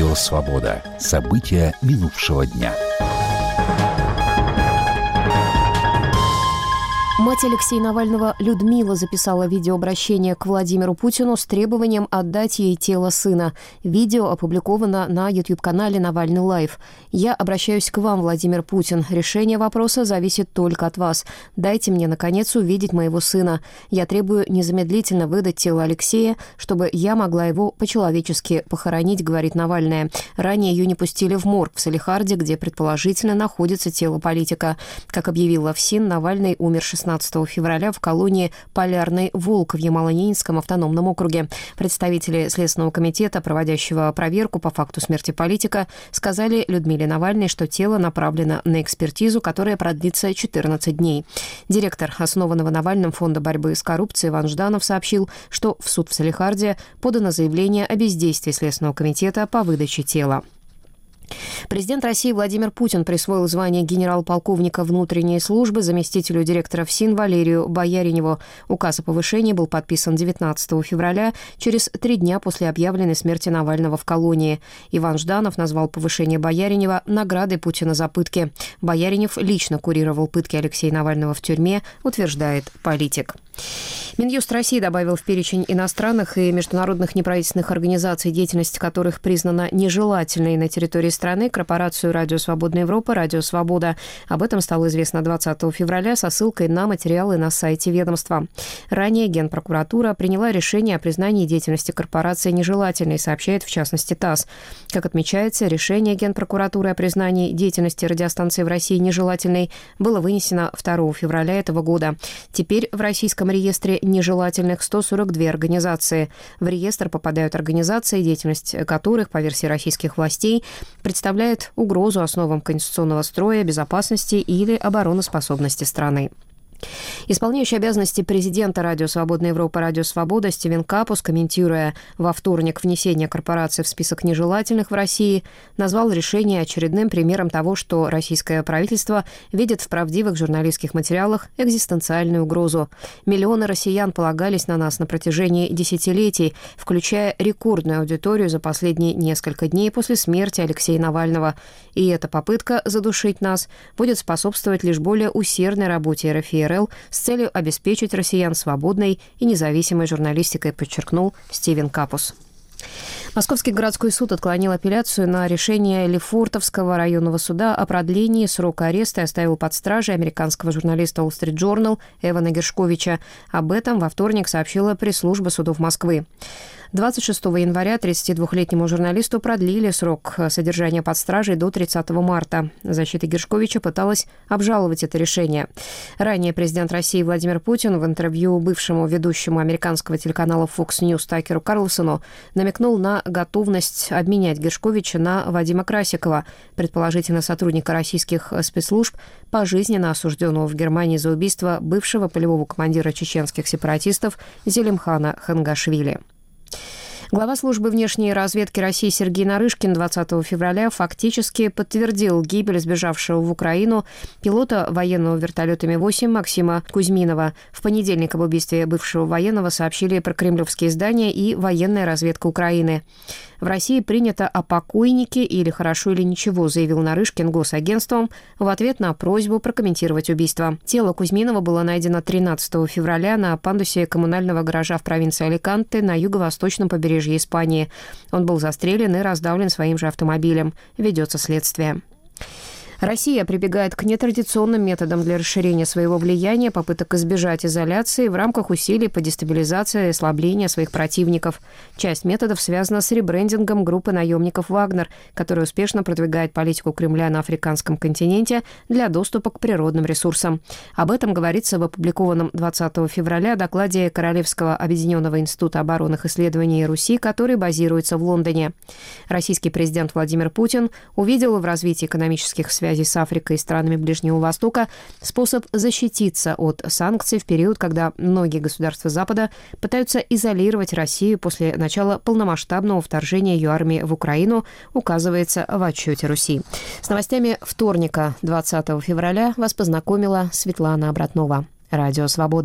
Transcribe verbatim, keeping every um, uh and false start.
Радио «Свобода». События минувшего дня. Мать Алексея Навального Людмила записала видеообращение к Владимиру Путину с требованием отдать ей тело сына. Видео опубликовано на YouTube-канале «Навальный Лайв». «Я обращаюсь к вам, Владимир Путин. Решение вопроса зависит только от вас. Дайте мне, наконец, увидеть моего сына. Я требую незамедлительно выдать тело Алексея, чтобы я могла его по-человечески похоронить», — говорит Навальная. Ранее ее не пустили в морг в Салехарде, где предположительно находится тело политика. Как объявил ФСИН, Навальный умер шестнадцатого февраля в колонии «Полярный волк» в Ямало-Ненецком автономном округе. Представители Следственного комитета, проводящего проверку по факту смерти политика, сказали Людмиле Навальной, что тело направлено на экспертизу, которая продлится четырнадцать дней. Директор основанного Навальным фонда борьбы с коррупцией Иван Жданов сообщил, что в суд в Салехарде подано заявление о бездействии Следственного комитета по выдаче тела. Президент России Владимир Путин присвоил звание генерал-полковника внутренней службы заместителю директора ФСИН Валерию Бояриневу. Указ о повышении был подписан девятнадцатого февраля, через три дня после объявленной смерти Навального в колонии. Иван Жданов назвал повышение Бояринева наградой Путина за пытки. Бояринев лично курировал пытки Алексея Навального в тюрьме, утверждает политик. Минюст России добавил в перечень иностранных и международных неправительственных организаций, деятельность которых признана нежелательной на территории страны, корпорацию «Радио Свободная Европа», «Радио Свобода». Об этом стало известно двадцатого февраля со ссылкой на материалы на сайте ведомства. Ранее Генпрокуратура приняла решение о признании деятельности корпорации нежелательной, сообщает в частности ТАСС. Как отмечается, решение Генпрокуратуры о признании деятельности радиостанции в России нежелательной было вынесено второго февраля этого года. Теперь в российском реестре нежелательных сто сорок две организации. В реестр попадают организации, деятельность которых, по версии российских властей, представляет угрозу основам конституционного строя, безопасности или обороноспособности страны. Исполняющий обязанности президента «Радио Свободная Европа», «Радио Свобода» Стивен Капус, комментируя во вторник внесение корпорации в список нежелательных в России, назвал решение очередным примером того, что российское правительство видит в правдивых журналистских материалах экзистенциальную угрозу. Миллионы россиян полагались на нас на протяжении десятилетий, включая рекордную аудиторию за последние несколько дней после смерти Алексея Навального. И эта попытка задушить нас будет способствовать лишь более усердной работе РФИ с целью обеспечить россиян свободной и независимой журналистикой, подчеркнул Стивен Капус. Московский городской суд отклонил апелляцию на решение Лефортовского районного суда о продлении срока ареста и оставил под стражей американского журналиста Wall Street Journal Эвана Гершковича. Об этом во вторник сообщила пресс-служба судов Москвы. двадцать шестого января тридцатидвухлетнему журналисту продлили срок содержания под стражей до тридцатого марта. Защита Гершковича пыталась обжаловать это решение. Ранее президент России Владимир Путин в интервью бывшему ведущему американского телеканала Fox News Такеру Карлсону намекнул на готовность обменять Гершковича на Вадима Красикова, предположительно сотрудника российских спецслужб, пожизненно осужденного в Германии за убийство бывшего полевого командира чеченских сепаратистов Зелимхана Хангашвили. Глава службы внешней разведки России Сергей Нарышкин двадцатого февраля фактически подтвердил гибель сбежавшего в Украину пилота военного вертолета Ми восемь Максима Кузьминова. В понедельник об убийстве бывшего военного сообщили прокремлевские издания и военная разведка Украины. В России принято о покойнике или хорошо, или ничего, заявил Нарышкин госагентством в ответ на просьбу прокомментировать убийство. Тело Кузьминова было найдено тринадцатого февраля на пандусе коммунального гаража в провинции Аликанте на юго-восточном побережье Испании. Он был застрелен и раздавлен своим же автомобилем. Ведется следствие. Россия прибегает к нетрадиционным методам для расширения своего влияния, попыток избежать изоляции в рамках усилий по дестабилизации и ослаблению своих противников. Часть методов связана с ребрендингом группы наемников «Вагнер», которая успешно продвигает политику Кремля на африканском континенте для доступа к природным ресурсам. Об этом говорится в опубликованном двадцатого февраля докладе Королевского объединенного института оборонных исследований Руси, который базируется в Лондоне. Российский президент Владимир Путин увидел в развитии экономических связей с Африкой и странами Ближнего Востока способ защититься от санкций в период, когда многие государства Запада пытаются изолировать Россию после начала полномасштабного вторжения ее армии в Украину, указывается в отчете Руси. С новостями вторника, двадцатого февраля, вас познакомила Светлана Обратнова. Радио «Свобода».